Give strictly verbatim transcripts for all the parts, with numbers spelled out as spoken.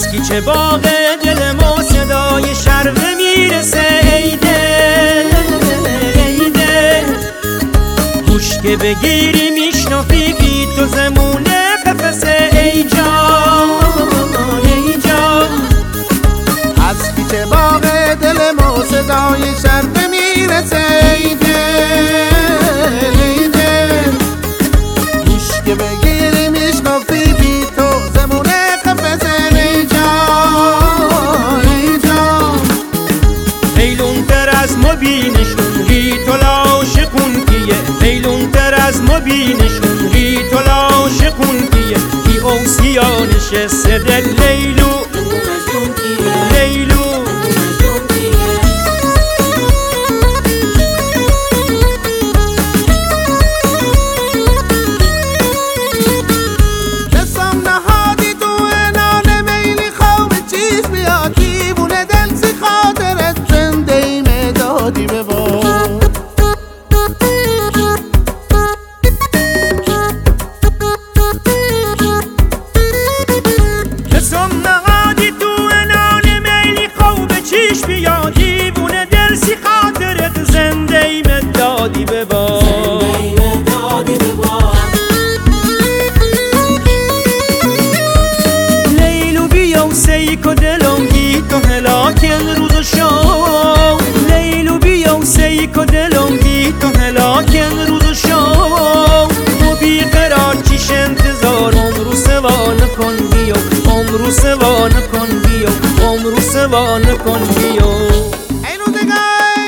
از کیچه باغ دل ما صدای شرقه میرسه ای دل ای دل گوش که بگیری میشنفی بی تو زمونه قفسه ای جان ای جان از کیچه باغ دل ما صدای شرقه میرسه ای دل ای دل گوش که بگیری میشنفی بی تو زمونه قفسه ای جان ای جان میلون تر از مبینشون ری تو لاشقون کیه میلون تر از مبینشون ری تو لاشقون کیه کی اوسیانش سدل لیلو لیلو دستم نهادی تو انان میلی خواب چیز بیاد دیوونه دل سی خاطرت زنده ای مدادی به باد قسم نهادی تو انان میلی خواب چیش بیا دیوونه دل سی خاطرت زنده ای مدادی به باد لیلو بیا و سیکو دلم گی تو هلاکن روز و شام لیلو بیا و سیکو دلم گی تو هلاکن روز و شام تو بیقرار چیش انتظار عمرو سوان کن بیو عمرو سوان کن بیو عمرو سوان کن بیو ای روزگار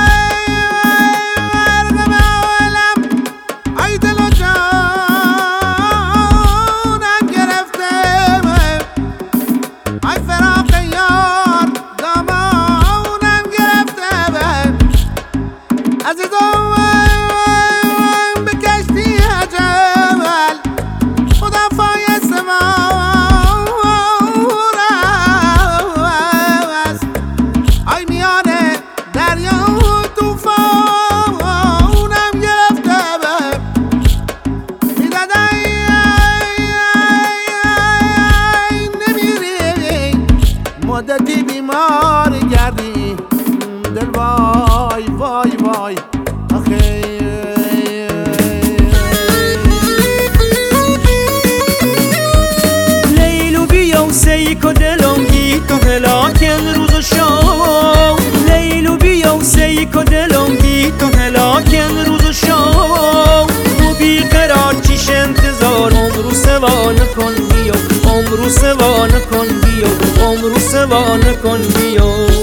عالم ای دل و جانم گرفته ای فراق یار دامانم گرفته عزیزم به کشتی اجل خدا فایست ما ای میانه دریا و توفانم گرفته به میداد ای نمیری مدتی بیمار گردی دل وای وای وای آخه لیلو بیا و سیکو دلم گی تو هلاکن روز و شام لیلو بیا و سیکو دلم گی تو هلاکن روز و شام تو بیقرار چیش انتظار عمرو سوان کن بیو عمرو سوان کن بیو عمرو سوان کن بیو